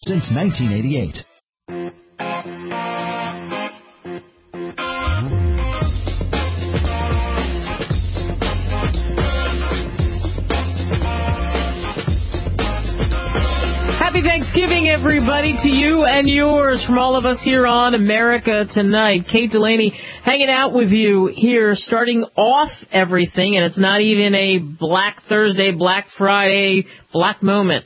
since 1988. Happy Thanksgiving, everybody, to you and yours from all of us here on America Tonight. Kate Delaney hanging out with you here, starting off everything, and it's not even a Black Thursday, Black Friday, Black moment.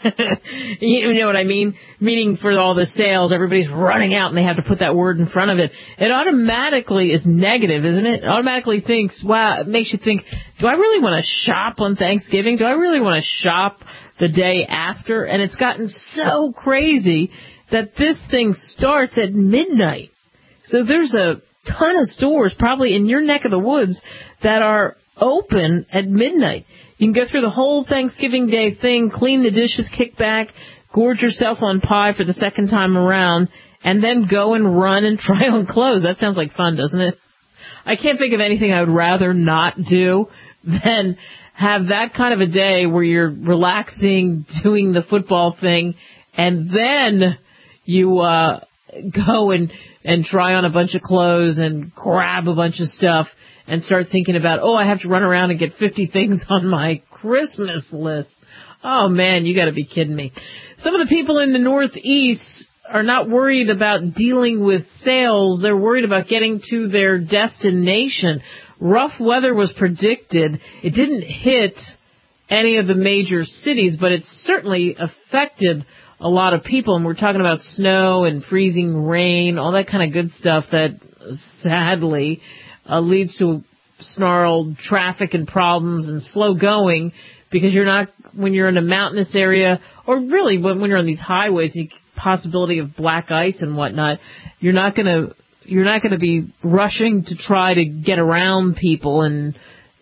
You know what I mean? Meaning for all the sales, everybody's running out and they have to put that word in front of it. It automatically is negative, isn't it? It automatically thinks, wow, it makes you think, do I really want to shop on Thanksgiving? Do I really want to shop the day after? And it's gotten so crazy that this thing starts at midnight. So there's a ton of stores probably in your neck of the woods that are open at midnight. You can go through the whole Thanksgiving Day thing, clean the dishes, kick back, gorge yourself on pie for the second time around, and then go and run and try on clothes. That sounds like fun, doesn't it? I can't think of anything I would rather not do than have that kind of a day where you're relaxing, doing the football thing, and then you go and try on a bunch of clothes and grab a bunch of stuff and start thinking about, oh, I have to run around and get 50 things on my Christmas list. Oh, man, you got to be kidding me. Some of the people in the Northeast are not worried about dealing with sales. They're worried about getting to their destination. Rough weather was predicted. It didn't hit any of the major cities, but it certainly affected a lot of people. And we're talking about snow and freezing rain, all that kind of good stuff that sadly leads to snarled traffic and problems and slow going, because you're not, when you're in a mountainous area, or really when you're on these highways, the possibility of black ice and whatnot, you're not going to be rushing to try to get around people and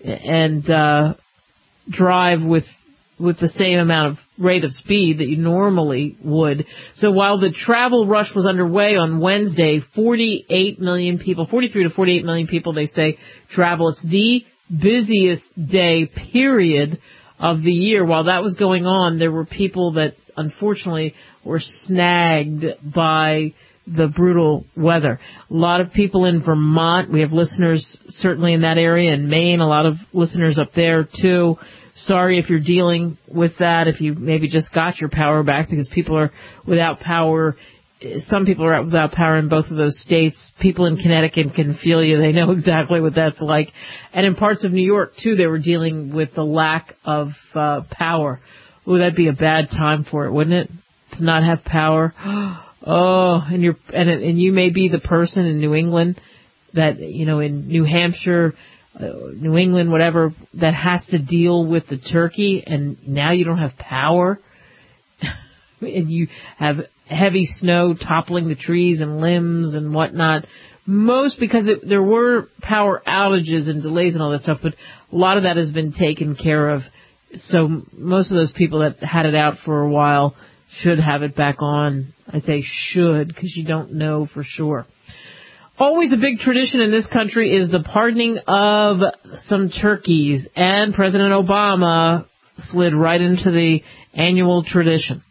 drive with the same amount of rate of speed that you normally would. So while the travel rush was underway on Wednesday, 43 to 48 million people, they say, travel. It's the busiest day period of the year. While that was going on, there were people that unfortunately were snagged by the brutal weather. A lot of people in Vermont, we have listeners certainly in that area, in Maine, a lot of listeners up there too. Sorry if you're dealing with that, if you maybe just got your power back, because people are without power. Some people are without power in both of those states. People in Connecticut can feel you. They know exactly what that's like. And in parts of New York, too, they were dealing with the lack of power. Oh, that'd be a bad time for it, wouldn't it? To not have power. Oh, and you may be the person in New England that, in New Hampshire, New England, whatever, that has to deal with the turkey, and now you don't have power, and you have heavy snow toppling the trees and limbs and whatnot. Most because there were power outages and delays and all that stuff, but a lot of that has been taken care of. So most of those people that had it out for a while should have it back on. I say should because you don't know for sure. Always a big tradition in this country is the pardoning of some turkeys, and President Obama slid right into the annual tradition.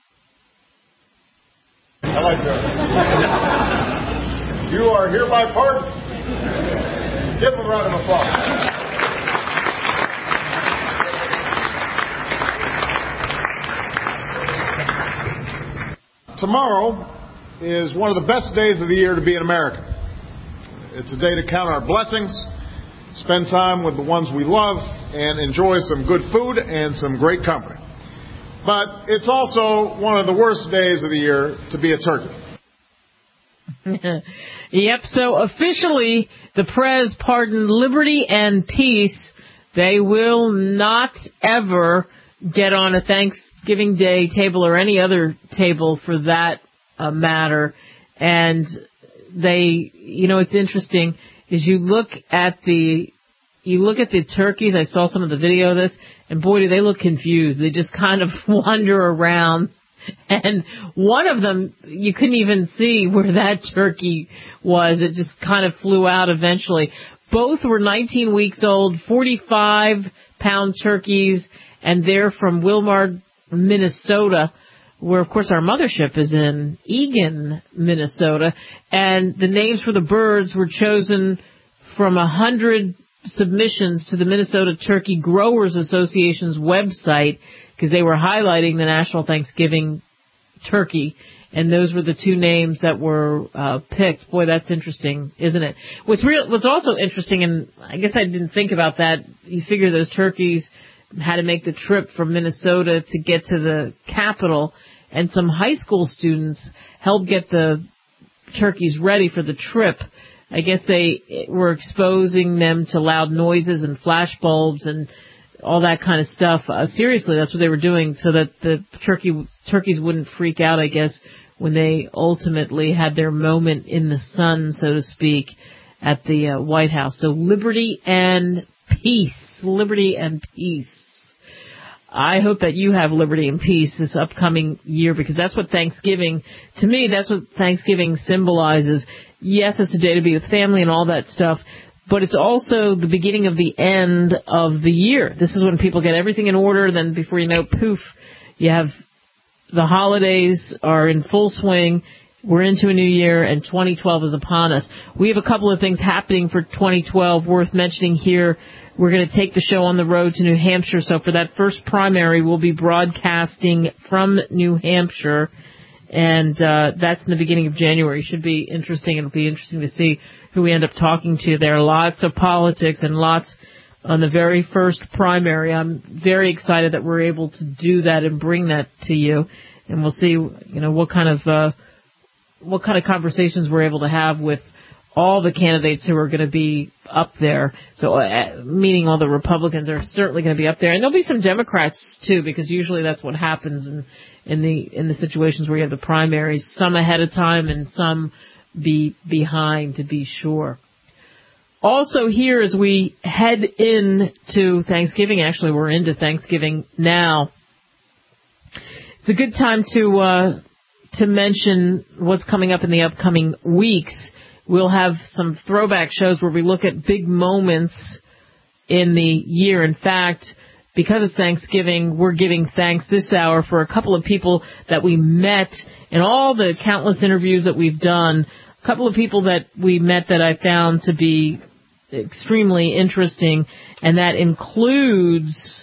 I like that. You are hereby pardoned. Give him a round of applause. Tomorrow is one of the best days of the year to be an American. It's a day to count our blessings, spend time with the ones we love, and enjoy some good food and some great company. But it's also one of the worst days of the year to be a turkey. Yep, so officially the Prez pardoned liberty and peace. They will not ever get on a Thanksgiving Day table or any other table for that matter. And they, it's interesting is you look at the turkeys. I saw some of the video of this, and boy, do they look confused. They just kind of wander around, and one of them, you couldn't even see where that turkey was. It just kind of flew out eventually. Both were 19 weeks old, 45-pound turkeys, and they're from Wilmar, Minnesota. where, of course, our mothership is in Eagan, Minnesota, and the names for the birds were chosen from 100 submissions to the Minnesota Turkey Growers Association's website because they were highlighting the National Thanksgiving Turkey, and those were the two names that were picked. Boy, that's interesting, isn't it? What's also interesting, and I guess I didn't think about that, you figure those turkeys had to make the trip from Minnesota to get to the capital, and some high school students helped get the turkeys ready for the trip. I guess they were exposing them to loud noises and flash bulbs and all that kind of stuff. Seriously, that's what they were doing so that the turkeys wouldn't freak out, I guess, when they ultimately had their moment in the sun, so to speak, at the White House. So liberty and peace. Liberty and peace. I hope that you have liberty and peace this upcoming year, because that's what Thanksgiving, to me, that's what Thanksgiving symbolizes. Yes, it's a day to be with family and all that stuff, but it's also the beginning of the end of the year. This is when people get everything in order, then before you know, poof, you have the holidays are in full swing. We're into a new year, and 2012 is upon us. We have a couple of things happening for 2012 worth mentioning here. We're going to take the show on the road to New Hampshire. So for that first primary, we'll be broadcasting from New Hampshire, and that's in the beginning of January. Should be interesting. It'll be interesting to see who we end up talking to there. Lots of politics and lots on the very first primary. I'm very excited that we're able to do that and bring that to you, and we'll see, what kind of conversations we're able to have with all the candidates who are going to be up there. So, meaning all the Republicans are certainly going to be up there, and there'll be some Democrats too, because usually that's what happens in the situations where you have the primaries, some ahead of time and some behind, to be sure. Also here, as we head into Thanksgiving, actually we're into Thanksgiving now, it's a good time to mention what's coming up in the upcoming weeks. We'll have some throwback shows where we look at big moments in the year. In fact, because it's Thanksgiving, we're giving thanks this hour for a couple of people that we met in all the countless interviews that we've done. A couple of people that we met that I found to be extremely interesting, and that includes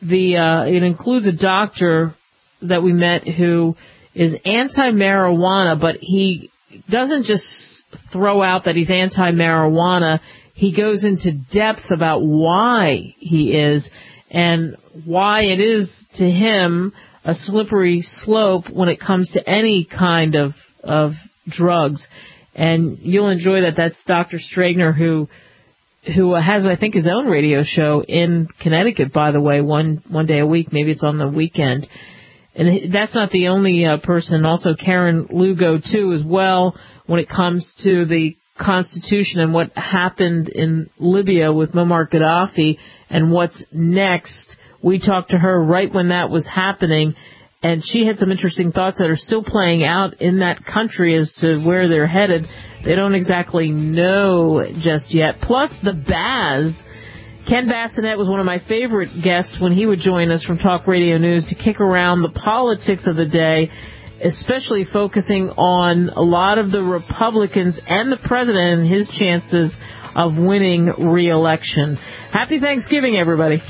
a doctor that we met who is anti-marijuana, but he doesn't just throw out that he's anti-marijuana. He goes into depth about why he is and why it is to him a slippery slope when it comes to any kind of drugs. And you'll enjoy that. That's Dr. Stragner, who has, I think, his own radio show in Connecticut, by the way, one day a week. Maybe it's on the weekend. And that's not the only person. Also, Karen Lugo, too, as well, when it comes to the Constitution and what happened in Libya with Muammar Gaddafi and what's next. We talked to her right when that was happening, and she had some interesting thoughts that are still playing out in that country as to where they're headed. They don't exactly know just yet. Plus, the Baz. Ken Bassinet was one of my favorite guests when he would join us from Talk Radio News to kick around the politics of the day, especially focusing on a lot of the Republicans and the president and his chances of winning re-election. Happy Thanksgiving, everybody.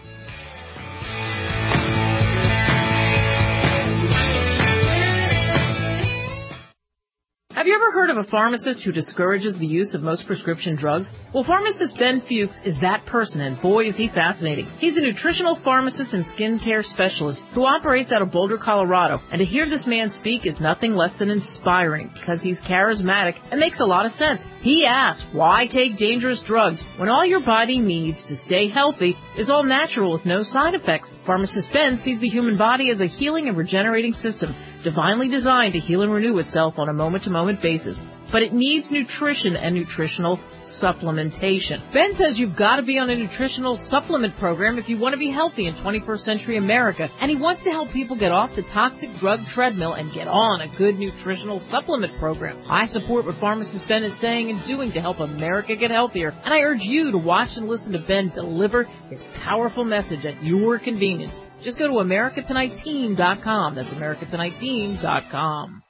Have you ever heard of a pharmacist who discourages the use of most prescription drugs? Well, pharmacist Ben Fuchs is that person, and boy, is he fascinating. He's a nutritional pharmacist and skincare specialist who operates out of Boulder, Colorado, and to hear this man speak is nothing less than inspiring because he's charismatic and makes a lot of sense. He asks, why take dangerous drugs when all your body needs to stay healthy is all natural with no side effects? Pharmacist Ben sees the human body as a healing and regenerating system, divinely designed to heal and renew itself on a moment-to-moment basis. But it needs nutrition and nutritional supplementation. Ben says you've got to be on a nutritional supplement program if you want to be healthy in 21st century America, and he wants to help people get off the toxic drug treadmill and get on a good nutritional supplement program. I support what pharmacist Ben is saying and doing to help America get healthier, and I urge you to watch and listen to Ben deliver his powerful message at your convenience. Just go to AmericaTonightTeam.com. That's AmericaTonightTeam.com.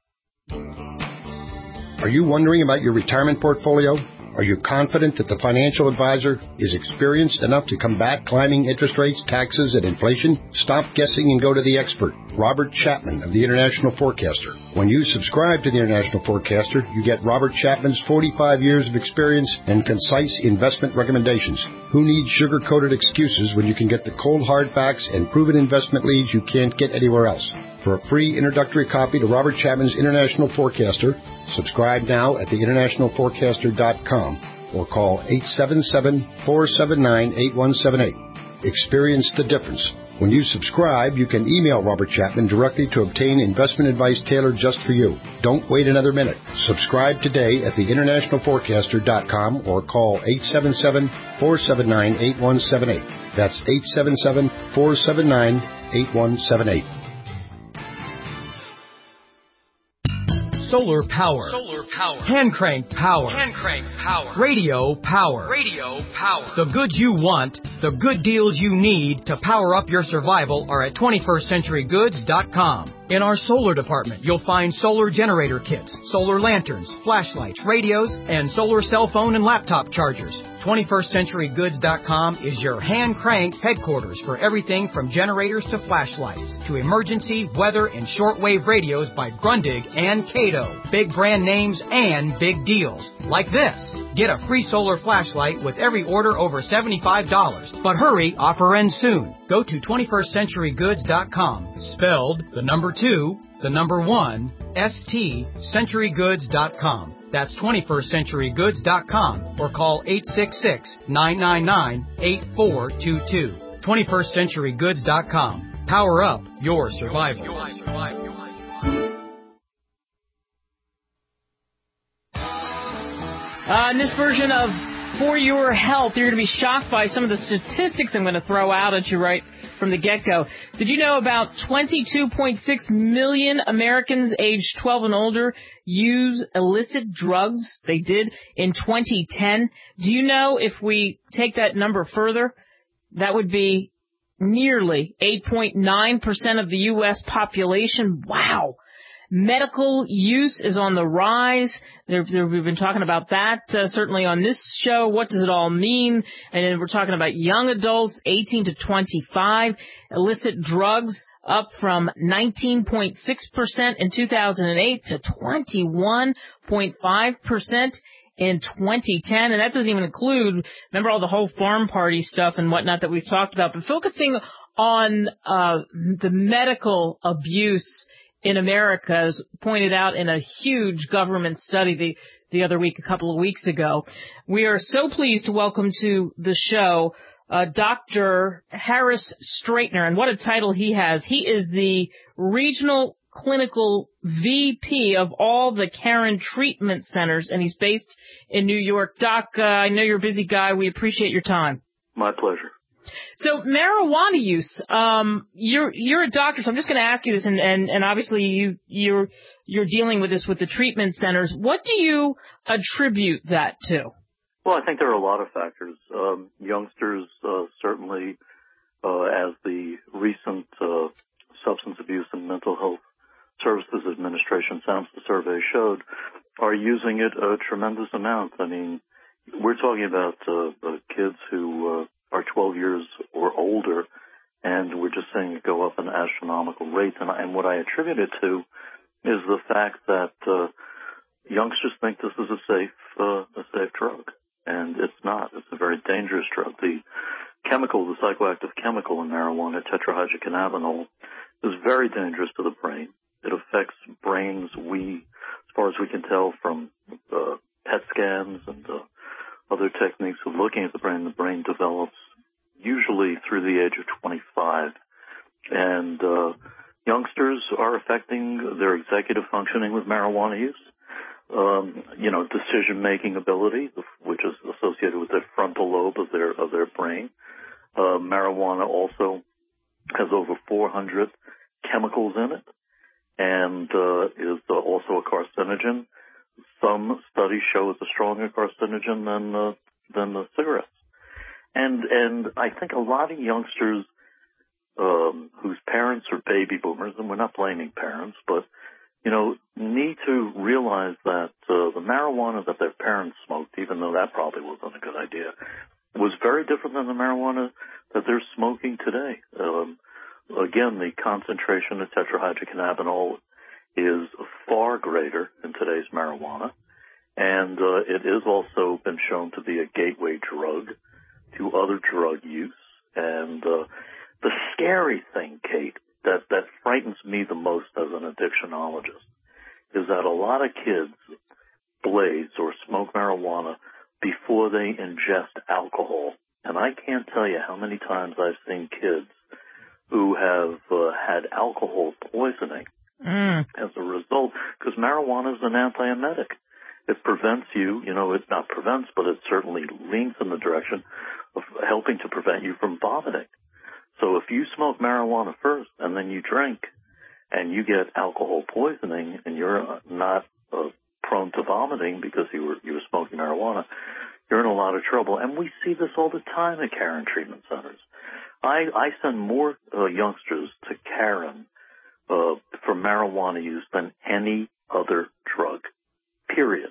Are you wondering about your retirement portfolio? Are you confident that the financial advisor is experienced enough to combat climbing interest rates, taxes, and inflation? Stop guessing and go to the expert, Robert Chapman of the International Forecaster. When you subscribe to the International Forecaster, you get Robert Chapman's 45 years of experience and concise investment recommendations. Who needs sugar-coated excuses when you can get the cold hard facts and proven investment leads you can't get anywhere else? For a free introductory copy to Robert Chapman's International Forecaster, subscribe now at theinternationalforecaster.com or call 877-479-8178. Experience the difference. When you subscribe, you can email Robert Chapman directly to obtain investment advice tailored just for you. Don't wait another minute. Subscribe today at theinternationalforecaster.com or call 877-479-8178. That's 877-479-8178. Solar power. Solar power. Hand crank power. Hand crank power. Radio power. Radio power. The goods you want, the good deals you need to power up your survival are at 21stCenturyGoods.com. In our solar department, you'll find solar generator kits, solar lanterns, flashlights, radios, and solar cell phone and laptop chargers. 21stCenturyGoods.com is your hand-crank headquarters for everything from generators to flashlights to emergency, weather, and shortwave radios by Grundig and Cato. Big brand names and big deals. Like this. Get a free solar flashlight with every order over $75. But hurry, offer ends soon. Go to 21stCenturyGoods.com. Spelled the number 2, the number 1, ST, CenturyGoods.com. That's 21stCenturyGoods.com or call 866-999-8422. 21stCenturyGoods.com. Power up your survival. In this version of For Your Health, you're going to be shocked by some of the statistics I'm going to throw out at you right from the get-go. Did you know about 22.6 million Americans aged 12 and older use illicit drugs? They did in 2010. Do you know if we take that number further, that would be nearly 8.9% of the U.S. population? Wow. Medical use is on the rise. We've been talking about that certainly on this show. What does it all mean? And then we're talking about young adults, 18 to 25. Illicit drugs up from 19.6% in 2008 to 21.5% in 2010. And that doesn't even include, remember all the whole farm party stuff and whatnot that we've talked about. But focusing on the medical abuse in America, as pointed out in a huge government study the other week, a couple of weeks ago. We are so pleased to welcome to the show Dr. Harris Straightner, and what a title he has. He is the Regional Clinical VP of all the Caron Treatment Centers, and he's based in New York. Doc, I know you're a busy guy. We appreciate your time. My pleasure. So marijuana use, you're a doctor, so I'm just going to ask you this, and obviously you're dealing with this with the treatment centers. What do you attribute that to? Well, I think there are a lot of factors. Youngsters certainly, as the recent Substance Abuse and Mental Health Services Administration sample survey showed, are using it a tremendous amount. I mean, we're talking about kids who are 12 years or older, and we're just seeing it go up an astronomical rate. And what I attribute it to is the fact that youngsters think this is a safe drug, and it's not. It's a very dangerous drug. The psychoactive chemical in marijuana, tetrahydrocannabinol, is very dangerous to the brain. It affects brains, as far as we can tell from PET scans and other techniques of looking at the brain develops usually through the age of 25. And youngsters are affecting their executive functioning with marijuana use, decision-making ability, which is associated with the frontal lobe of their brain. Marijuana also has over 400 chemicals in it and is also a carcinogen. Some studies show it's a stronger carcinogen than the cigarettes. And I think a lot of youngsters whose parents are baby boomers, and we're not blaming parents, but, need to realize that the marijuana that their parents smoked, even though that probably wasn't a good idea, was very different than the marijuana that they're smoking today. Again, the concentration of tetrahydrocannabinol is far greater in today's marijuana, and it has also been shown to be a gateway drug to other drug use. And the scary thing, Kate, that frightens me the most as an addictionologist is that a lot of kids blaze or smoke marijuana before they ingest alcohol. And I can't tell you how many times I've seen kids who have had alcohol poisoning as a result, because marijuana is an antiemetic. It prevents you, it not prevents, but it certainly leans in the direction of helping to prevent you from vomiting. So if you smoke marijuana first and then you drink and you get alcohol poisoning and you're not prone to vomiting because you were smoking marijuana, you're in a lot of trouble. And we see this all the time at Caron treatment centers. I send more youngsters to Caron for marijuana use than any other drug, period.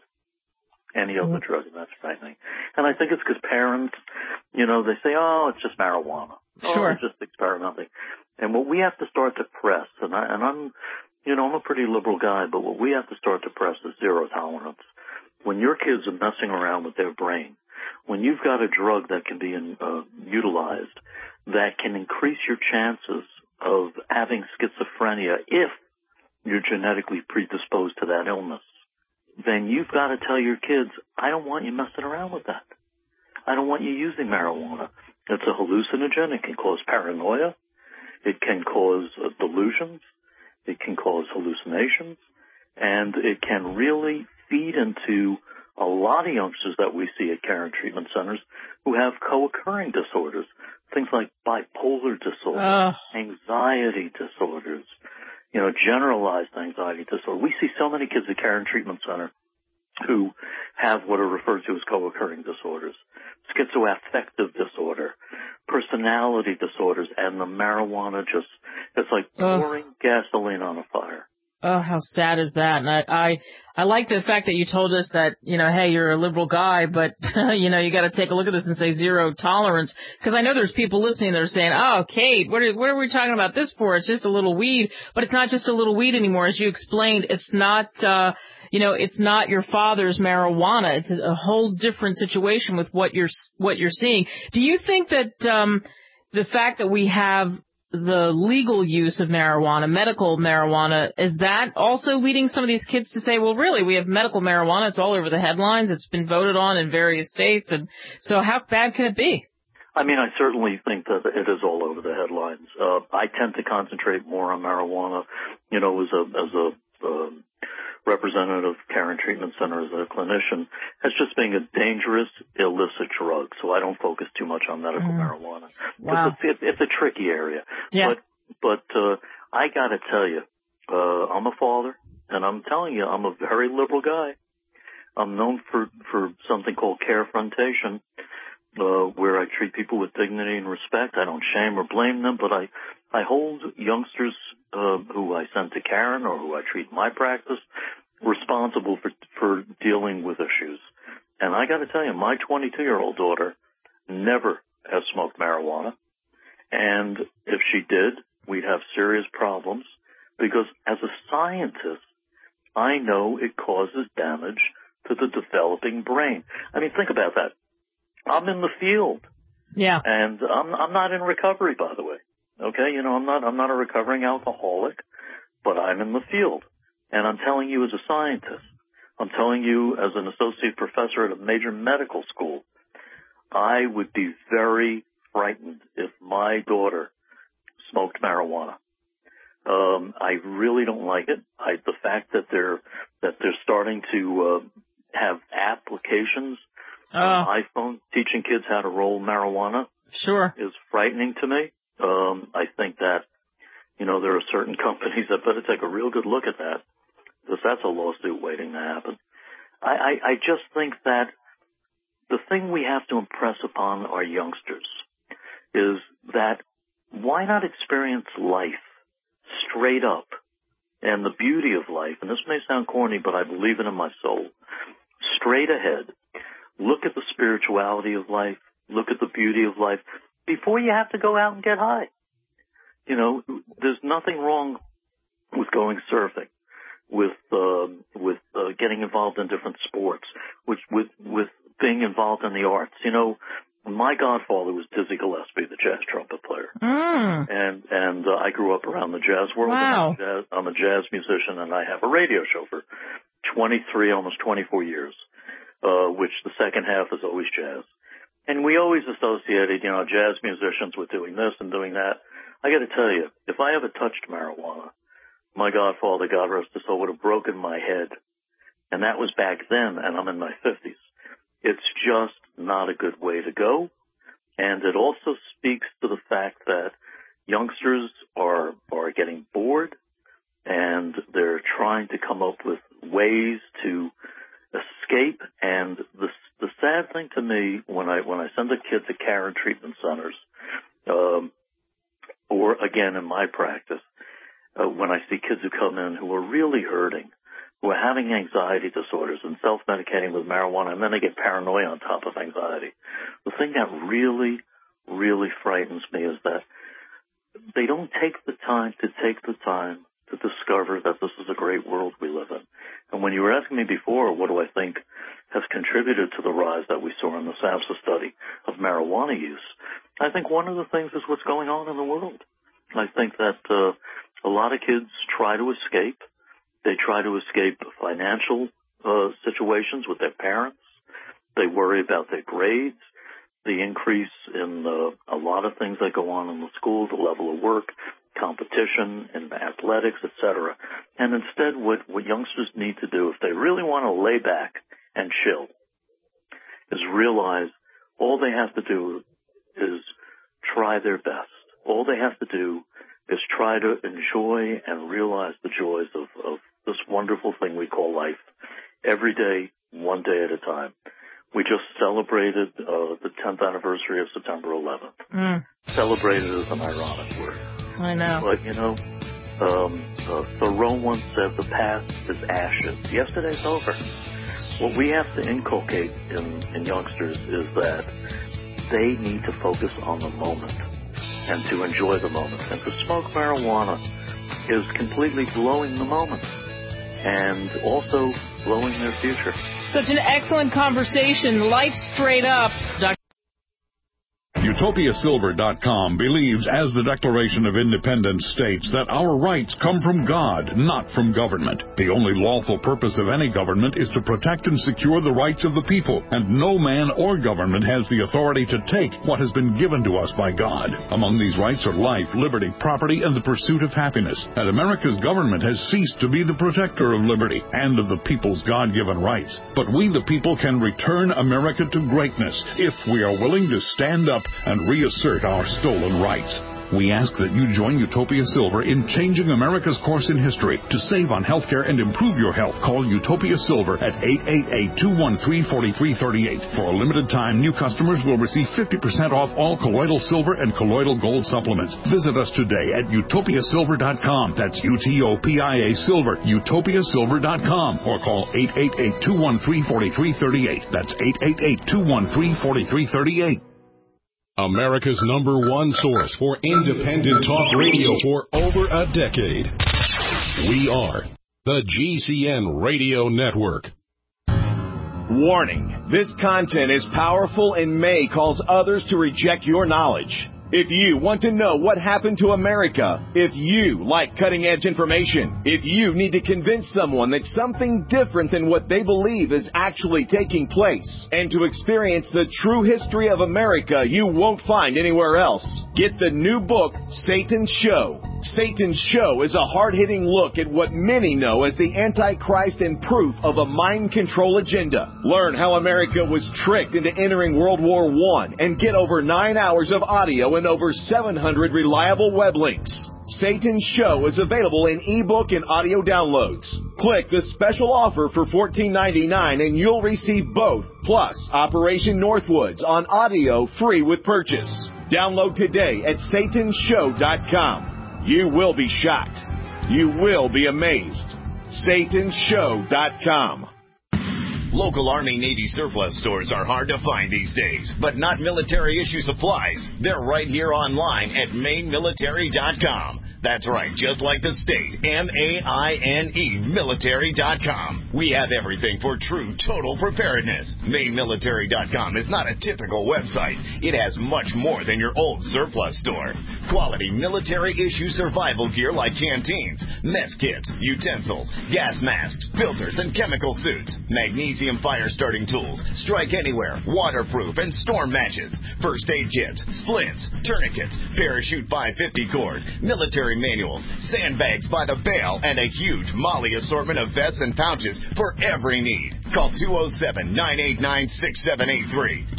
Any other drug, and that's frightening. And I think it's because parents, they say, oh, it's just marijuana. Sure. Oh, it's just experimenting. And what we have to start to press, and I'm a pretty liberal guy, but what we have to start to press is zero tolerance. When your kids are messing around with their brain, when you've got a drug that can be utilized, that can increase your chances of having schizophrenia if you're genetically predisposed to that illness, then you've got to tell your kids, I don't want you messing around with that. I don't want you using marijuana. It's a hallucinogen. It can cause paranoia. It can cause delusions. It can cause hallucinations. And it can really feed into a lot of youngsters that we see at Caron treatment centers who have co-occurring disorders, things like bipolar disorder, anxiety disorders, generalized anxiety disorder. We see so many kids at Caron treatment center who have what are referred to as co-occurring disorders, schizoaffective disorder, personality disorders, and the marijuana it's like pouring gasoline on a fire. Oh, how sad is that? And I like the fact that you told us that, hey, you're a liberal guy, but, you got to take a look at this and say zero tolerance. Because I know there's people listening that are saying, oh, Kate, what are we talking about this for? It's just a little weed. But it's not just a little weed anymore. As you explained, it's not, it's not your father's marijuana. It's a whole different situation with what you're seeing. Do you think that, the fact that we have the legal use of marijuana, medical marijuana, is that also leading some of these kids to say, well, really, we have medical marijuana. It's all over the headlines. It's been voted on in various states. And so how bad can it be? I mean, I certainly think that it is all over the headlines. I tend to concentrate more on marijuana, as a representative of Caron Treatment Center, as a clinician, as just being a dangerous, illicit drug. So I don't focus too much on medical marijuana. Wow. It's a tricky area. Yeah. But I got to tell you, I'm a father, and I'm telling you, I'm a very liberal guy. I'm known for something called carefrontation, where I treat people with dignity and respect. I don't shame or blame them, but I hold youngsters who I send to Caron or who I treat in my practice responsible for dealing with issues. And I got to tell you, my 22-year-old daughter never has smoked marijuana. And if she did, we'd have serious problems because as a scientist, I know it causes damage to the developing brain. I mean, think about that. I'm in the field. Yeah. And I'm not in recovery, by the way. Okay? I'm not a recovering alcoholic, but I'm in the field. And I'm telling you as a scientist, I'm telling you as an associate professor at a major medical school, I would be very frightened if my daughter smoked marijuana. I really don't like it. The fact that they're starting to have applications on iPhone teaching kids how to roll marijuana is frightening to me. I think that, there are certain companies that better take a real good look at that because that's a lawsuit waiting to happen. I just think that the thing we have to impress upon our youngsters is that why not experience life straight up and the beauty of life? And this may sound corny, but I believe it in my soul. Straight ahead. Look at the spirituality of life. Look at the beauty of life before you have to go out and get high. You know, there's nothing wrong with going surfing, with getting involved in different sports, with being involved in the arts. You know, my godfather was Dizzy Gillespie, the jazz trumpet player, and I grew up around the jazz world. Wow. And I'm a jazz musician, and I have a radio show for 23, almost 24 years, which the second half is always jazz. And we always associated, you know, jazz musicians with doing this and doing that. I got to tell you, if I ever touched marijuana, my godfather, God rest his soul, would have broken my head. And that was back then, and I'm in my 50s. It's just not a good way to go. And it also speaks to the fact that youngsters are getting bored, and they're trying to come up with ways to escape. And the sad thing to me, when I send a kid to Caron treatment centers, or again in my practice, when I see kids who come in who are really hurting, who are having anxiety disorders and self-medicating with marijuana, and then they get paranoia on top of anxiety. The thing that really, really frightens me is that they don't take the time to discover that this is a great world we live in. And when you were asking me before, what do I think has contributed to the rise that we saw in the SAMHSA study of marijuana use, I think one of the things is what's going on in the world. I think that a lot of kids try to escape. They try to escape financial situations with their parents. They worry about their grades, the increase in a lot of things that go on in the school, the level of work, competition in athletics, etc. And instead, what youngsters need to do, if they really want to lay back and chill, is realize all they have to do is try their best. All they have to do is try to enjoy and realize the joys of this wonderful thing we call life every day, one day at a time. We just celebrated the 10th anniversary of September 11th. Celebrated is an ironic word. I know. But, you know, Thoreau once said the past is ashes. Yesterday's over. What we have to inculcate in youngsters is that they need to focus on the moment and to enjoy the moment. And to smoke marijuana is completely blowing the moment and also blowing their future. Such an excellent conversation. Life straight up. Dr. UtopiaSilver.com believes, as the Declaration of Independence states, that our rights come from God, not from government. The only lawful purpose of any government is to protect and secure the rights of the people, and no man or government has the authority to take what has been given to us by God. Among these rights are life, liberty, property, and the pursuit of happiness. And America's government has ceased to be the protector of liberty and of the people's God-given rights. But we, the people, can return America to greatness if we are willing to stand up and reassert our stolen rights. We ask that you join Utopia Silver in changing America's course in history. To save on health care and improve your health, call Utopia Silver at 888-213-4338. For a limited time, new customers will receive 50% off all colloidal silver and colloidal gold supplements. Visit us today at utopiasilver.com. That's UTOPIA Silver, utopiasilver.com. Or call 888-213-4338. That's 888-213-4338. America's #1 source for independent talk radio for over a decade. We are the GCN Radio Network. Warning, this content is powerful and may cause others to reject your knowledge. If you want to know what happened to America, if you like cutting-edge information, if you need to convince someone that something different than what they believe is actually taking place, and to experience the true history of America you won't find anywhere else, get the new book, Satan's Show. Satan's Show is a hard-hitting look at what many know as the Antichrist and proof of a mind control agenda. Learn how America was tricked into entering World War I and get over 9 hours of audio and over 700 reliable web links. Satan's Show is available in ebook and audio downloads. Click the special offer for $14.99 and you'll receive both, plus Operation Northwoods on audio free with purchase. Download today at satanshow.com. You will be shocked. You will be amazed. satanshow.com. Local Army Navy surplus stores are hard to find these days, but not military issue supplies. They're right here online at mainmilitary.com. That's right, just like the state, MAINE, military.com. We have everything for true total preparedness. Mainmilitary.com is not a typical website. It has much more than your old surplus store. Quality military-issue survival gear like canteens, mess kits, utensils, gas masks, filters, and chemical suits. Magnesium fire-starting tools, strike anywhere, waterproof, and storm matches. First aid kits, splints, tourniquets, parachute 550 cord, military manuals, sandbags by the bale, and a huge Molly assortment of vests and pouches for every need. Call 207-989-6783,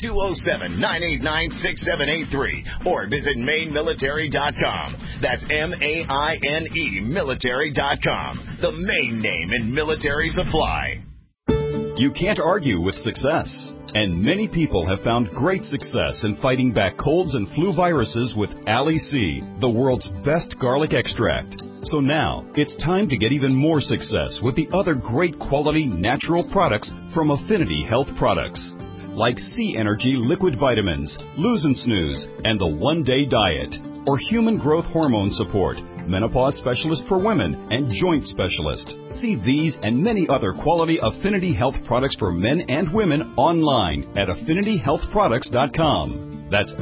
207-989-6783, or visit mainmilitary.com. That's MAINE military.com, the main name in military supply. You can't argue with success. And many people have found great success in fighting back colds and flu viruses with Ali C, the world's best garlic extract. So now, it's time to get even more success with the other great quality natural products from Affinity Health Products. Like C Energy Liquid Vitamins, Lose and Snooze, and the One Day Diet. Or Human Growth Hormone Support, Menopause Specialist for Women, and Joint Specialist. See these and many other quality Affinity Health products for men and women online at affinityhealthproducts.com. That's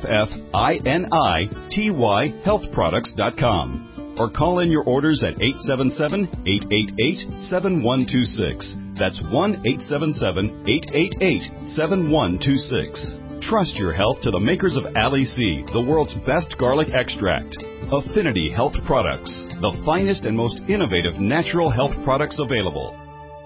AFFINITY healthproducts.com. Or call in your orders at 877-888-7126. That's 1-877-888-7126. Trust your health to the makers of Ali C, the world's best garlic extract. Affinity Health Products, the finest and most innovative natural health products available.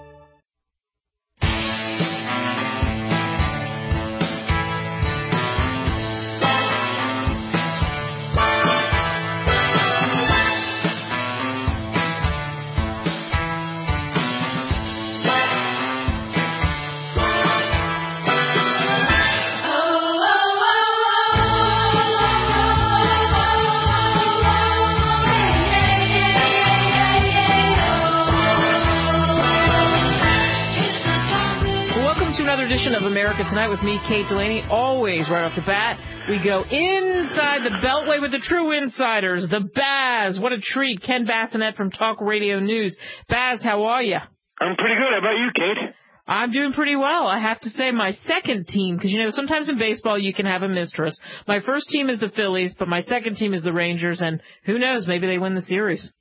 Of America Tonight with me, Kate Delaney. Always, right off the bat, we go inside the Beltway with the true insiders, the Baz. What a treat. Ken Bassinet from Talk Radio News. Baz, how are you? I'm pretty good. How about you, Kate? I'm doing pretty well. I have to say my second team, because, you know, sometimes in baseball you can have a mistress. My first team is the Phillies, but my second team is the Rangers, and who knows, maybe they win the series.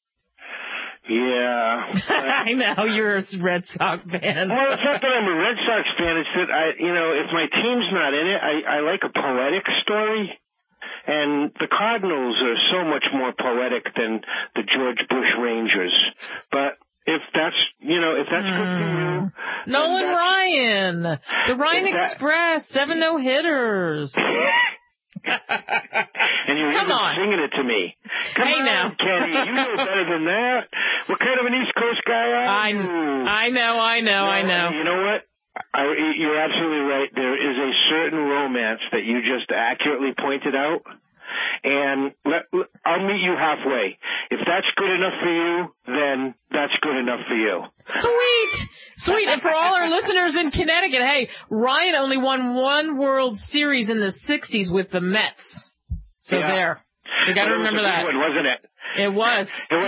Yeah. I know, you're a Red Sox fan. Well, it's not that I'm a Red Sox fan. It's that, if my team's not in it, I like a poetic story. And the Cardinals are so much more poetic than the George Bush Rangers. But if that's good for you. Nolan Ryan. The Ryan Express. 7 no-hitters. And you're even singing it to me. Come on, now, Kenny, you know better than that. What kind of an East Coast guy are you? I know. You know what? You're absolutely right. There is a certain romance that you just accurately pointed out. And I'll meet you halfway. If that's good enough for you, then that's good enough for you. Sweet. And for all our listeners in Connecticut, hey, Ryan only won one World Series in the 60s with the Mets. So there. So you got to remember that. It was a good one, wasn't it? It was.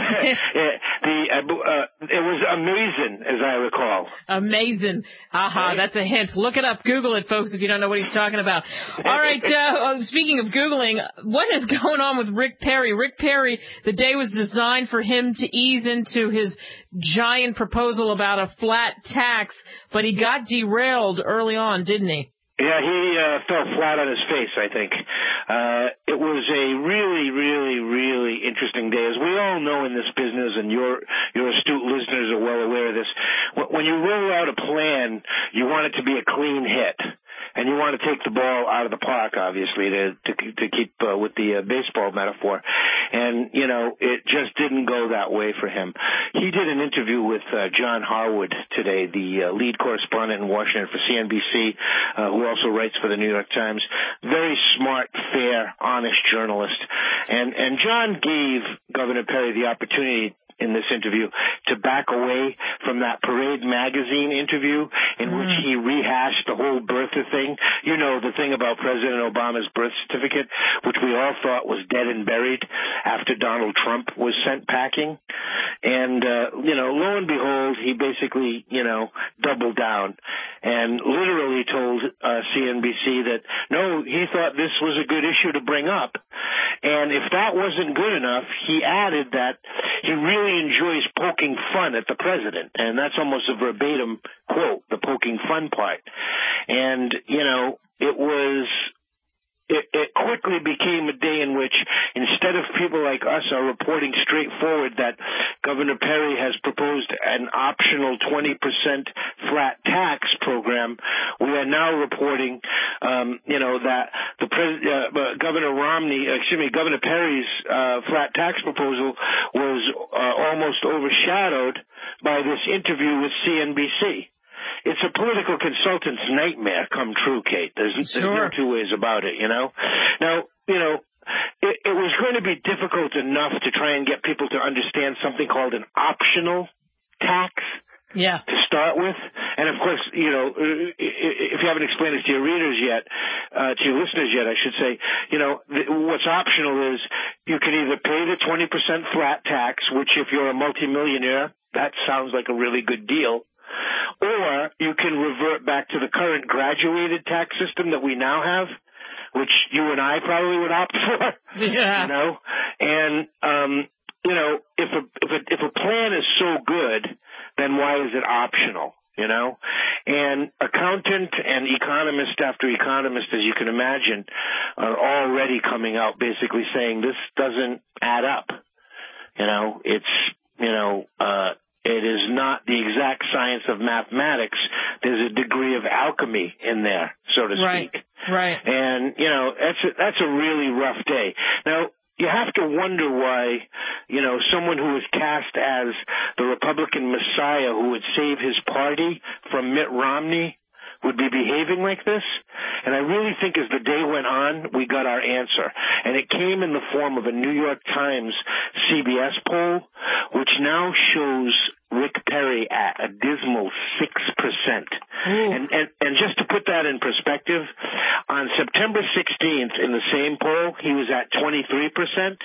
It was amazing, as I recall. Amazing. Aha, that's a hint. Look it up. Google it, folks, if you don't know what he's talking about. All right, speaking of Googling, what is going on with Rick Perry? Rick Perry, the day was designed for him to ease into his giant proposal about a flat tax, but he got derailed early on, didn't he? Yeah, he fell flat on his face, I think. It was a really, really, really interesting day. As we all know in this business, and your astute listeners are well aware of this, when you roll out a plan, you want it to be a clean hit. And you want to take the ball out of the park, obviously, to keep with the baseball metaphor. And, you know, it just didn't go that way for him. He did an interview with John Harwood today, the lead correspondent in Washington for CNBC, who also writes for the New York Times. Very smart, fair, honest journalist. And John gave Governor Perry the opportunity in this interview to back away from that Parade magazine interview in which he rehashed the whole birther thing. You know, the thing about President Obama's birth certificate, which we all thought was dead and buried after Donald Trump was sent packing. And, you know, lo and behold, he basically, you know, doubled down and literally told CNBC that, no, he thought this was a good issue to bring up. And if that wasn't good enough, he added that he really enjoys poking fun at the president. And that's almost a verbatim quote, the poking fun part. And, you know, it quickly became a day in which instead of people like us are reporting straightforward that Governor Perry has proposed an optional 20% flat tax program, we are now reporting, you know, that Governor Perry's flat tax proposal was almost overshadowed by this interview with CNBC. It's a political consultant's nightmare come true, Kate. There's no two ways about it, you know. Now, you know, it was going to be difficult enough to try and get people to understand something called an optional tax to start with. And, of course, you know, if you haven't explained it to your readers yet, to your listeners yet, I should say, you know, what's optional is you can either pay the 20% flat tax, which if you're a multimillionaire, that sounds like a really good deal. Or you can revert back to the current graduated tax system that we now have, which you and I probably would opt for. You know, and you know, if a plan is so good, then why is it optional? You know, and accountant and economist after economist, as you can imagine, are already coming out basically saying this doesn't add up. You know, it's, you know, it is not the exact science of mathematics. There's a degree of alchemy in there, so to speak. Right. And, you know, that's a really rough day. Now, you have to wonder why, you know, someone who was cast as the Republican Messiah who would save his party from Mitt Romney would be behaving like this. And I really think as the day went on, we got our answer. And it came in the form of a New York Times CBS poll, which now shows Rick Perry at a dismal 6%. And just to put that in perspective, on September 16th in the same poll, he was at 23%.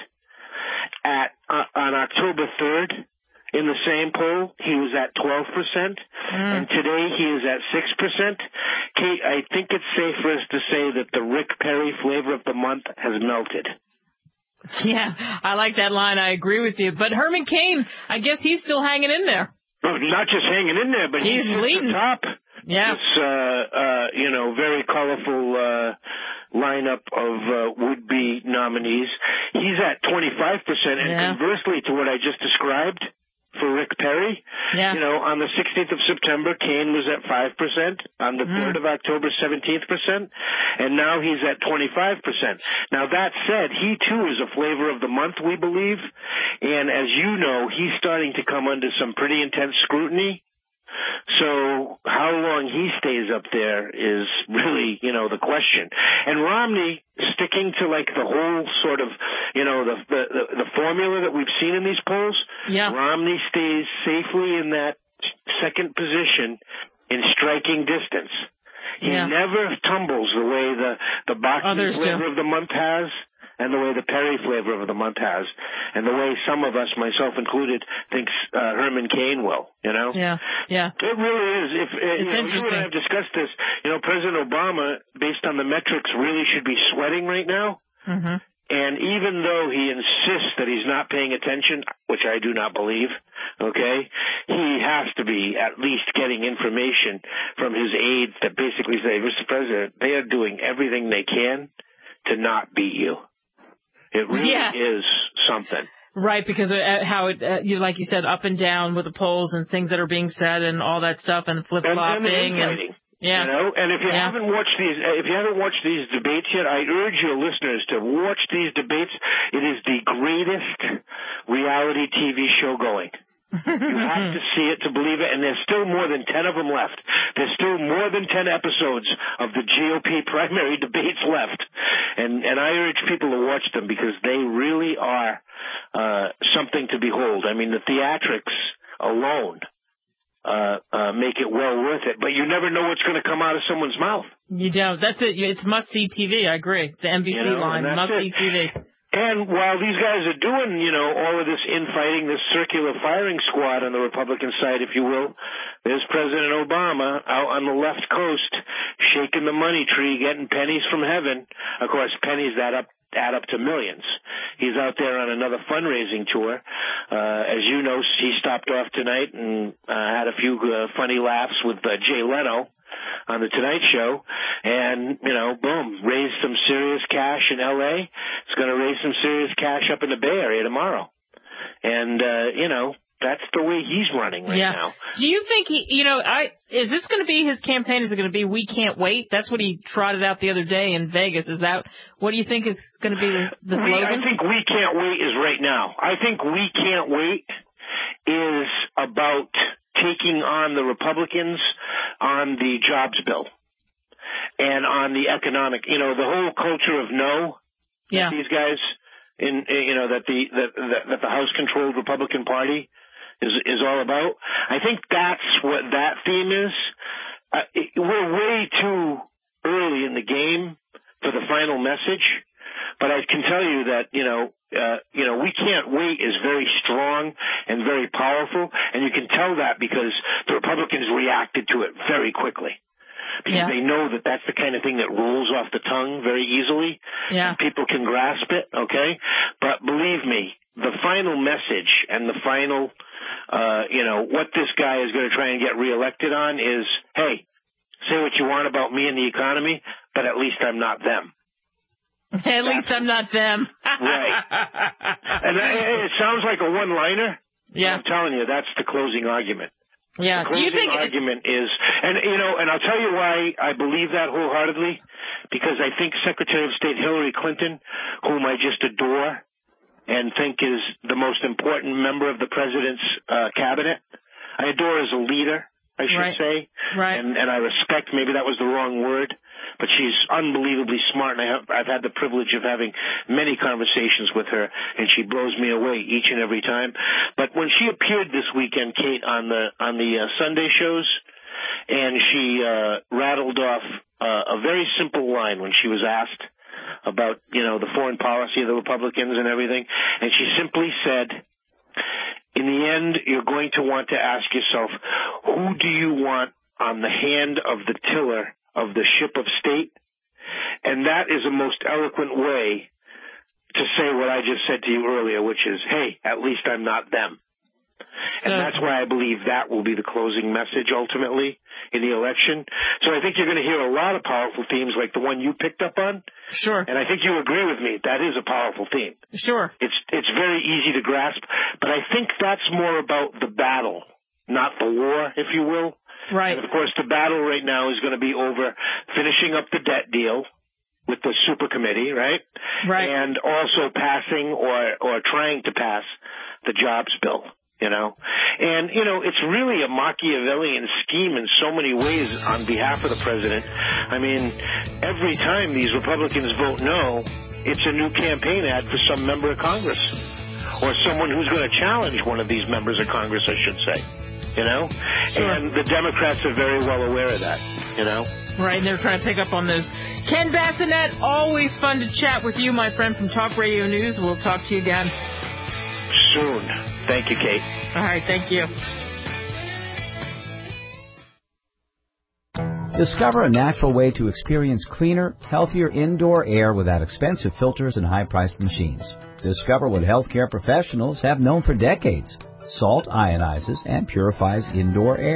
On October 3rd, in the same poll, he was at 12%, and today he is at 6%. Kate, I think it's safe for us to say that the Rick Perry flavor of the month has melted. Yeah, I like that line. I agree with you. But Herman Cain, I guess he's still hanging in there. Not just hanging in there, but he's leading. At the top. Yeah. This, you know, very colorful lineup of would-be nominees. He's at 25%, and conversely to what I just described, for Rick Perry. You know, on the 16th of September, Cain was at 5%. On the 3rd of October, 17%. And now he's at 25%. Now, that said, he, too, is a flavor of the month, we believe. And as you know, he's starting to come under some pretty intense scrutiny. So how long he stays up there is really, you know, the question. And Romney, sticking to like the whole sort of, you know, the formula that we've seen in these polls, Romney stays safely in that second position in striking distance. He never tumbles the way the Bachman flavor of the month has, and the way the Perry flavor of the month has, and the way some of us, myself included, thinks Herman Cain will, you know? Yeah. It really is. If you know, you and I have discussed this, you know, President Obama, based on the metrics, really should be sweating right now. And even though he insists that he's not paying attention, which I do not believe, okay, he has to be at least getting information from his aides that basically say, Mr. President, they are doing everything they can to not beat you. It really is something. Right, because how it, like you said, up and down with the polls and things that are being said and all that stuff and flip-flopping. Yeah. You know, and if you haven't watched these debates yet, I urge your listeners to watch these debates. It is the greatest reality TV show going. You have to see it to believe it, and there's still more than 10 of them left. There's still more than 10 episodes of the GOP primary debates left, and I urge people to watch them because they really are something to behold. I mean, the theatrics alone make it well worth it, but you never know what's going to come out of someone's mouth. You don't. That's it. It's must-see TV. I agree. The NBC line, must-see TV. And while these guys are doing, all of this infighting, this circular firing squad on the Republican side, if you will, there's President Obama out on the left coast shaking the money tree, getting pennies from heaven. Of course, pennies that add up to millions. He's out there on another fundraising tour. As you know, he stopped off tonight and had a few funny laughs with Jay Leno on the Tonight Show, and, boom, raised some serious cash in L.A. It's going to raise some serious cash up in the Bay Area tomorrow. And, that's the way he's running right now. Do you think is this going to be his campaign? Is it going to be "We Can't Wait"? That's what he trotted out the other day in Vegas. Is that what do you think is going to be the slogan? I think "We Can't Wait" is right now. I think "We Can't Wait" is about taking on the Republicans on the jobs bill and on the economic, the whole culture of no. Yeah. These guys that the House-controlled Republican Party is all about. I think that's what that theme is. We're way too early in the game for the final message, but I can tell you that "We Can't Wait" is very strong and very powerful, and you can tell that because the Republicans reacted to it very quickly. Because they know that that's the kind of thing that rolls off the tongue very easily. Yeah. And people can grasp it, okay? But believe me, the final message and the final, what this guy is going to try and get reelected on is, hey, say what you want about me and the economy, but at least I'm not them. At least I'm not them. Right. And it sounds like a one-liner. Yeah. I'm telling you, that's the closing argument. Yeah. The closing argument is, and I'll tell you why I believe that wholeheartedly, because I think Secretary of State Hillary Clinton, whom I just adore and think is the most important member of the president's cabinet, I adore as a leader, I should say. Right. And I respect, maybe that was the wrong word, but she's unbelievably smart, and I've had the privilege of having many conversations with her, and she blows me away each and every time. But when she appeared this weekend, Kate, on the Sunday shows, and she rattled off a very simple line when she was asked about, the foreign policy of the Republicans and everything, and she simply said, in the end, you're going to want to ask yourself, who do you want on the hand of the tiller of the ship of state? And that is a most eloquent way to say what I just said to you earlier, which is, hey, at least I'm not them. And that's why I believe that will be the closing message ultimately in the election. So I think you're going to hear a lot of powerful themes like the one you picked up on. Sure. And I think you agree with me. That is a powerful theme. Sure. It's very easy to grasp, but I think that's more about the battle, not the war, if you will. Right. And of course, the battle right now is going to be over finishing up the debt deal with the super committee, right? Right. And also passing or trying to pass the jobs bill. And, it's really a Machiavellian scheme in so many ways on behalf of the president. I mean, every time these Republicans vote no, it's a new campaign ad for some member of Congress or someone who's going to challenge one of these members of Congress, I should say, Sure. And the Democrats are very well aware of that, Right, and they're trying to pick up on those. Ken Bassinet, always fun to chat with you, my friend from Talk Radio News. We'll talk to you again soon. Thank you, Kate. All right, thank you. Discover a natural way to experience cleaner, healthier indoor air without expensive filters and high-priced machines. Discover what healthcare professionals have known for decades. Salt ionizes and purifies indoor air,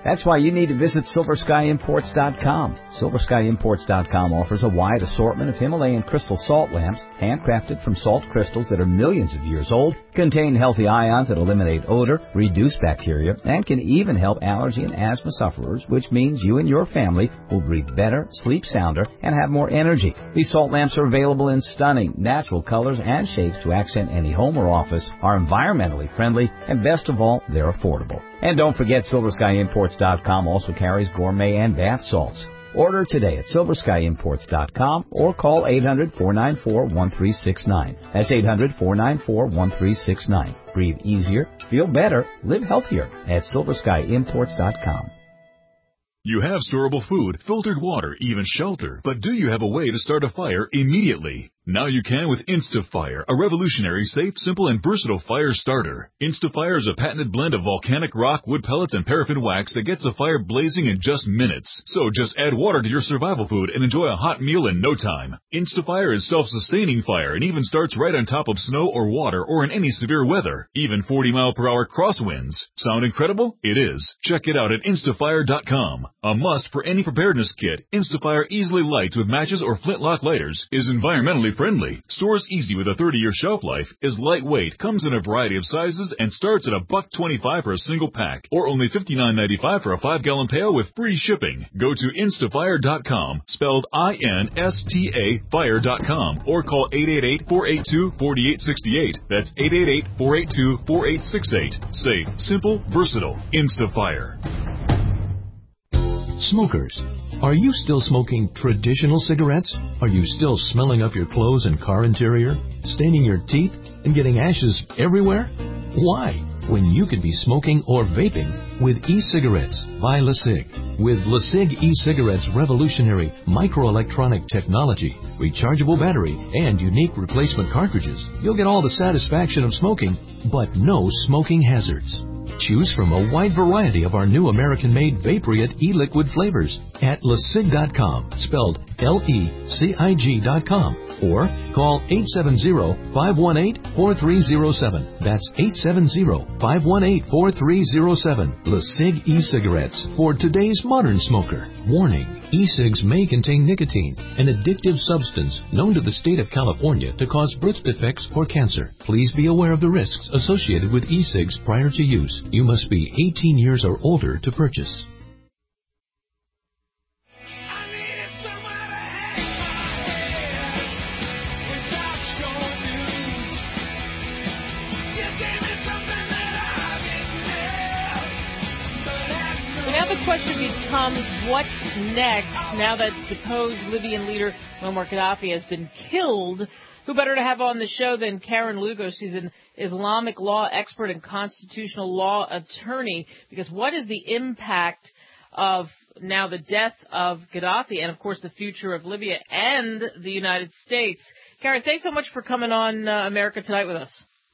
That's why you need to visit SilverSkyImports.com. SilverSkyImports.com offers a wide assortment of Himalayan crystal salt lamps, handcrafted from salt crystals that are millions of years old, contain healthy ions that eliminate odor, reduce bacteria, and can even help allergy and asthma sufferers, which means you and your family will breathe better, sleep sounder, and have more energy. These salt lamps are available in stunning, natural colors and shapes to accent any home or office, are environmentally friendly, and best of all, they're affordable. And don't forget, SilverSkyImports.com also carries gourmet and bath salts. Order today at SilverSkyImports.com or call 800-494-1369. That's 800-494-1369. Breathe easier, feel better, live healthier at SilverSkyImports.com. You have storable food, filtered water, even shelter, but do you have a way to start a fire immediately? Now you can with InstaFire, a revolutionary, safe, simple, and versatile fire starter. InstaFire is a patented blend of volcanic rock, wood pellets, and paraffin wax that gets the fire blazing in just minutes. So just add water to your survival food and enjoy a hot meal in no time. InstaFire is self-sustaining fire and even starts right on top of snow or water or in any severe weather, even 40-mile-per-hour crosswinds. Sound incredible? It is. Check it out at instafire.com. A must for any preparedness kit, InstaFire easily lights with matches or flintlock lighters, is environmentally friendly, stores easy with a 30-year shelf life, is lightweight, comes in a variety of sizes, and starts at $1.25 for a single pack, or only $59.95 for a 5-gallon pail with free shipping. Go to instafire.com, spelled I-N-S-T-A, fire.com, or call 888-482-4868. That's 888-482-4868. Safe, simple, versatile. InstaFire. Smokers, are you still smoking traditional cigarettes? Are you still smelling up your clothes and car interior, staining your teeth, and getting ashes everywhere? Why, when you could be smoking or vaping with e-cigarettes by LeSig? With LeSig e-cigarettes' revolutionary microelectronic technology, rechargeable battery, and unique replacement cartridges, you'll get all the satisfaction of smoking, but no smoking hazards. Choose from a wide variety of our new American-made Vaporite e-liquid flavors at LeSig.com, spelled L-E-C-I-G.com, or call 870-518-4307. That's 870-518-4307. LeSig e-cigarettes for today's modern smoker. Warning. E-cigs may contain nicotine, an addictive substance known to the state of California to cause birth defects or cancer. Please be aware of the risks associated with e-cigs prior to use. You must be 18 years or older to purchase. Now the question becomes, what's next now that deposed Libyan leader Muammar Gaddafi has been killed? Who better to have on the show than Karen Lugo? She's an Islamic law expert and constitutional law attorney. Because what is the impact of now the death of Gaddafi and, of course, the future of Libya and the United States? Karen, thanks so much for coming on America Tonight with us.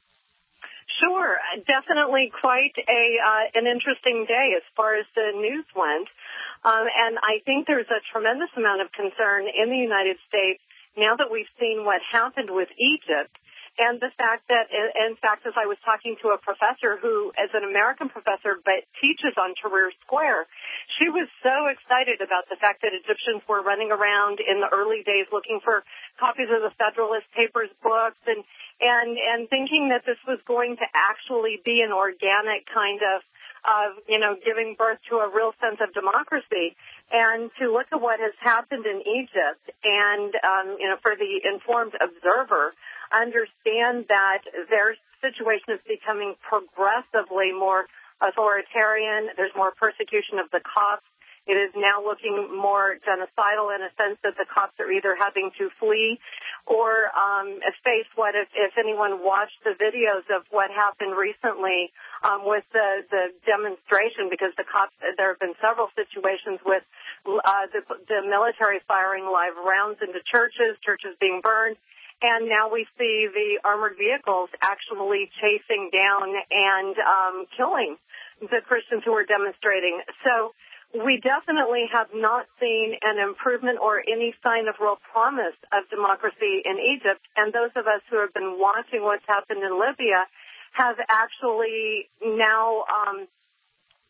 Sure. Definitely quite an interesting day as far as the news went. And I think there's a tremendous amount of concern in the United States now that we've seen what happened with Egypt. And the fact that, in fact, as I was talking to a professor who is an American professor but teaches on Tahrir Square, she was so excited about the fact that Egyptians were running around in the early days looking for copies of the Federalist Papers books and thinking that this was going to actually be an organic kind of giving birth to a real sense of democracy. And to look at what has happened in Egypt and, for the informed observer, understand that their situation is becoming progressively more authoritarian. There's more persecution of the Copts. It is now looking more genocidal in a sense that the Copts are either having to flee or face what, if anyone watched the videos of what happened recently with the demonstration, because the Copts, there have been several situations with the military firing live rounds into churches being burned. And now we see the armored vehicles actually chasing down and killing the Christians who are demonstrating. So we definitely have not seen an improvement or any sign of real promise of democracy in Egypt. And those of us who have been watching what's happened in Libya have actually now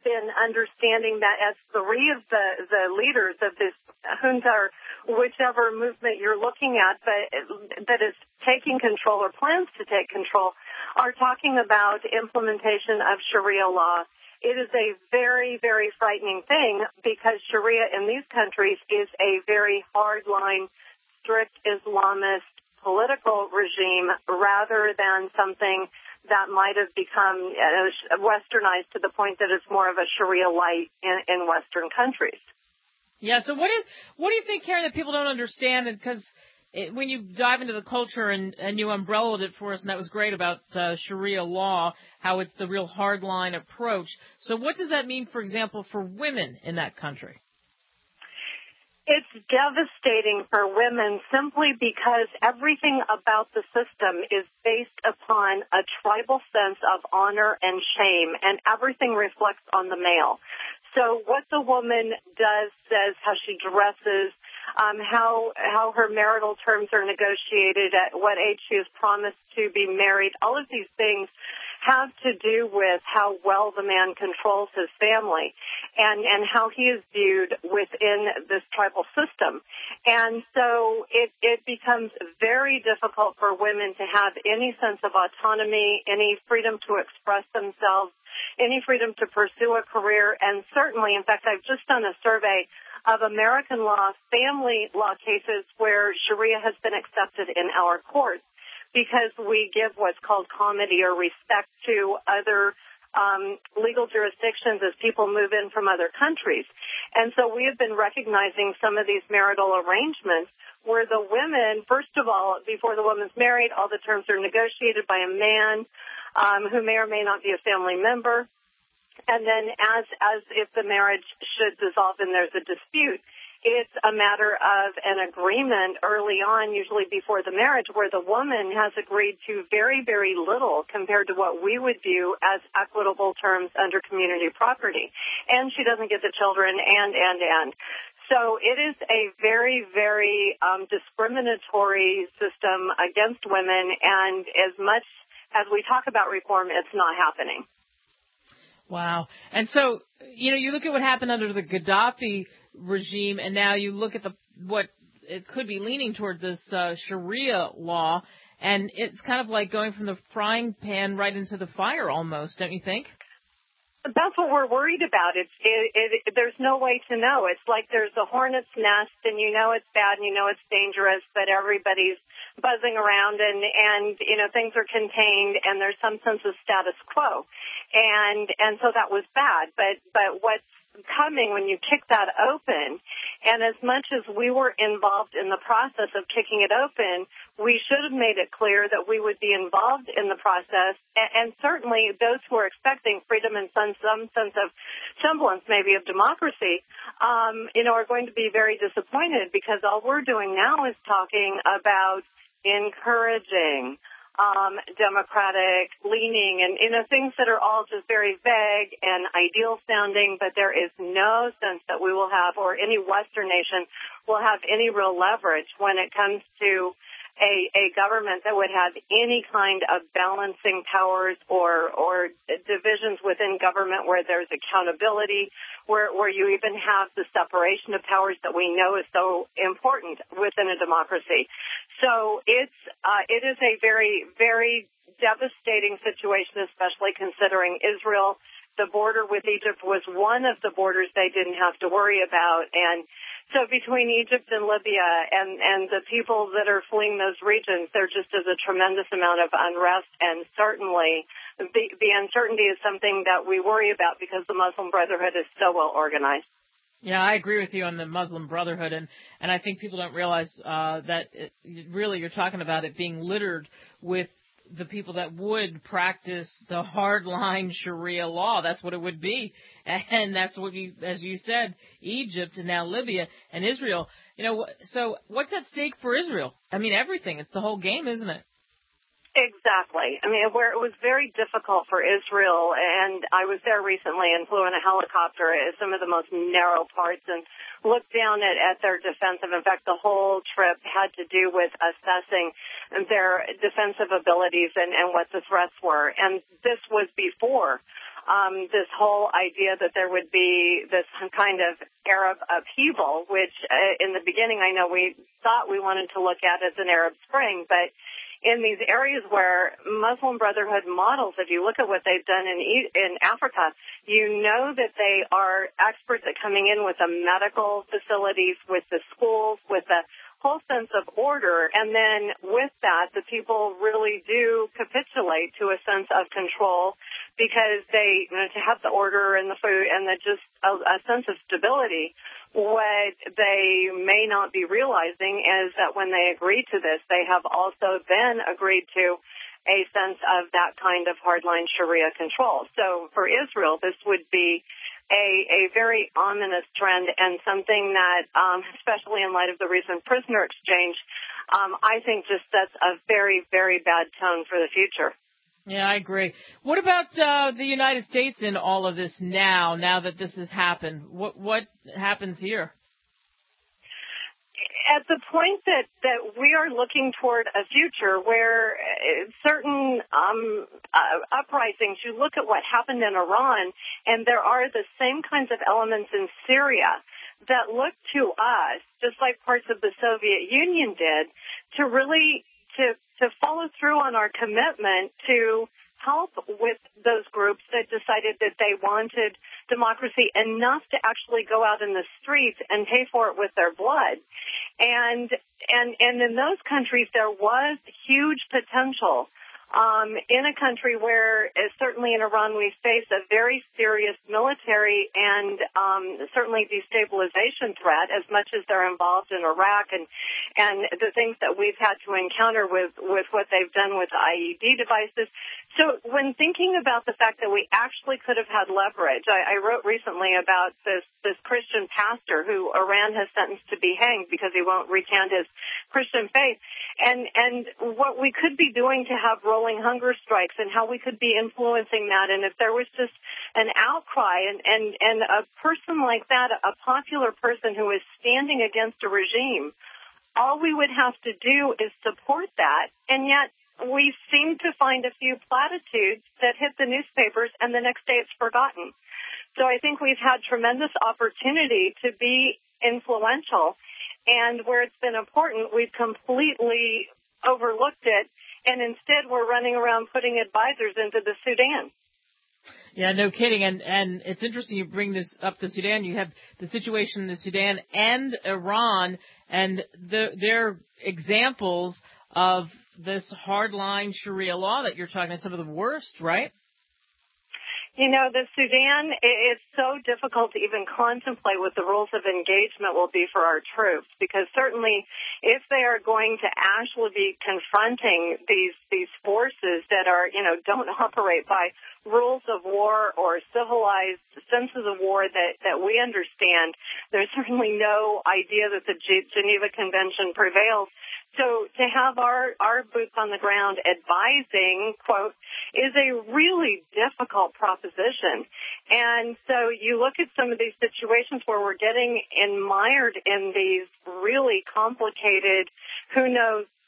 been understanding that as three of the leaders of this junta, or whichever movement you're looking at, but that is taking control or plans to take control, are talking about implementation of Sharia law. It is a very, very frightening thing because Sharia in these countries is a very hard-line, strict Islamist political regime rather than something that might have become westernized to the point that it's more of a Sharia light in Western countries. Yeah, so what do you think, Karen, that people don't understand? Because when you dive into the culture and you umbrellaed it for us, and that was great about Sharia law, how it's the real hardline approach. So what does that mean, for example, for women in that country? It's devastating for women simply because everything about the system is based upon a tribal sense of honor and shame, and everything reflects on the male. So what the woman does, says, how she dresses, how her marital terms are negotiated, at what age she is promised to be married, all of these things have to do with how well the man controls his family and how he is viewed within this tribal system. And so it becomes very difficult for women to have any sense of autonomy, any freedom to express themselves, any freedom to pursue a career. And certainly, in fact, I've just done a survey of American law, family law cases where Sharia has been accepted in our courts, because we give what's called comity or respect to other legal jurisdictions as people move in from other countries. And so we have been recognizing some of these marital arrangements where the women, first of all, before the woman's married, all the terms are negotiated by a man who may or may not be a family member. And then as if the marriage should dissolve and there's a dispute, it's a matter of an agreement early on, usually before the marriage, where the woman has agreed to very, very little compared to what we would view as equitable terms under community property. And she doesn't get the children and. So it is a very, very discriminatory system against women, and as much as we talk about reform, it's not happening. Wow. And so, you look at what happened under the Gaddafi regime, and now you look at what it could be leaning toward this Sharia law, and it's kind of like going from the frying pan right into the fire almost, don't you think? That's what we're worried about. There's no way to know. It's like there's a hornet's nest, and you know it's bad, and you know it's dangerous, but everybody's buzzing around, and things are contained, and there's some sense of status quo, and so that was bad. But what's coming when you kick that open, and as much as we were involved in the process of kicking it open, we should have made it clear that we would be involved in the process, and certainly those who are expecting freedom and some sense of semblance maybe of democracy, are going to be very disappointed, because all we're doing now is talking about encouraging democratic leaning and things that are all just very vague and ideal sounding, but there is no sense that we will have, or any Western nation will have, any real leverage when it comes to a government that would have any kind of balancing powers or divisions within government where there's accountability, where you even have the separation of powers that we know is so important within a democracy. So it is a very, very devastating situation, especially considering Israel. The border with Egypt was one of the borders they didn't have to worry about. And so between Egypt and Libya and the people that are fleeing those regions, there just is a tremendous amount of unrest. And certainly the uncertainty is something that we worry about because the Muslim Brotherhood is so well organized. Yeah, I agree with you on the Muslim Brotherhood, and I think people don't realize that really you're talking about it being littered with the people that would practice the hardline Sharia law. That's what it would be. And that's what as you said, Egypt and now Libya and Israel. So what's at stake for Israel? I mean, everything. It's the whole game, isn't it? Exactly. I mean, where it was very difficult for Israel, and I was there recently and flew in a helicopter at some of the most narrow parts and looked down at their defensive. In fact, the whole trip had to do with assessing their defensive abilities and what the threats were. And this was before this whole idea that there would be this kind of Arab upheaval, which in the beginning I know we thought we wanted to look at as an Arab Spring, but in these areas where Muslim Brotherhood models, if you look at what they've done in Africa, you know that they are experts at coming in with the medical facilities, with the schools, with the whole sense of order, and then with that, the people really do capitulate to a sense of control because they, to have the order and the food and just a sense of stability. What they may not be realizing is that when they agree to this, they have also then agreed to a sense of that kind of hardline Sharia control. So for Israel, this would be a very ominous trend and something that, especially in light of the recent prisoner exchange, I think just sets a very, very bad tone for the future. Yeah, I agree. What about the United States in all of this now that this has happened? What happens here? At the point that we are looking toward a future where certain uprisings, you look at what happened in Iran, and there are the same kinds of elements in Syria that look to us, just like parts of the Soviet Union did, to really to follow through on our commitment to help with those groups that decided that they wanted democracy enough to actually go out in the streets and pay for it with their blood. And in those countries, there was huge potential. In a country where, certainly in Iran, we face a very serious military and certainly destabilization threat, as much as they're involved in Iraq and the things that we've had to encounter with what they've done with IED devices. So when thinking about the fact that we actually could have had leverage, I wrote recently about this Christian pastor who Iran has sentenced to be hanged because he won't recant his Christian faith, and what we could be doing to have rolling hunger strikes and how we could be influencing that. And if there was just an outcry and a person like that, a popular person who is standing against a regime, all we would have to do is support that. And yet we seem to find a few platitudes that hit the newspapers and the next day it's forgotten. So I think we've had tremendous opportunity to be influential, and where it's been important, we've completely overlooked it, and instead we're running around putting advisors into the Sudan. Yeah, no kidding. And it's interesting you bring this up, the Sudan. You have the situation in the Sudan and Iran, and they're examples of this hardline Sharia law that you're talking about, some of the worst, right? You know, the Sudan, it's so difficult to even contemplate what the rules of engagement will be for our troops, because certainly if they are going to actually be confronting these forces that are, don't operate by rules of war or civilized senses of war that we understand, there's certainly no idea that the Geneva Convention prevails. So to have our boots on the ground advising, quote, is a really difficult proposition. And so you look at some of these situations where we're getting mired in these really complicated, who knows